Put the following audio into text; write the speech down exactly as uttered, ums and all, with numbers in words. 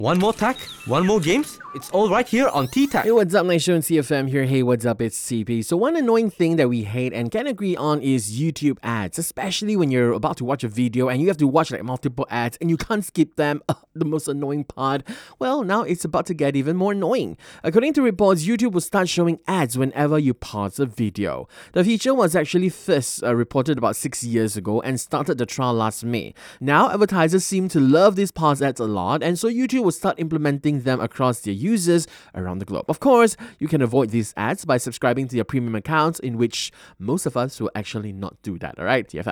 One more tech, one more games. It's all right here on T-Tech. Hey, what's up, nice show on C F M here. Hey, what's up? It's C P. So one annoying thing that we hate and can agree on is YouTube ads, especially when you're about to watch a video and you have to watch like multiple ads and you can't skip them. Ugh, the most annoying part. Well, now it's about to get even more annoying. According to reports, YouTube will start showing ads whenever you pause a video. The feature was actually first uh, reported about six years ago and started the trial last May. Now, advertisers seem to love these pause ads a lot, and so YouTube will start implementing them across their users around the globe. Of course, you can avoid these ads by subscribing to your premium accounts, in which most of us will actually not do that, alright? T F M.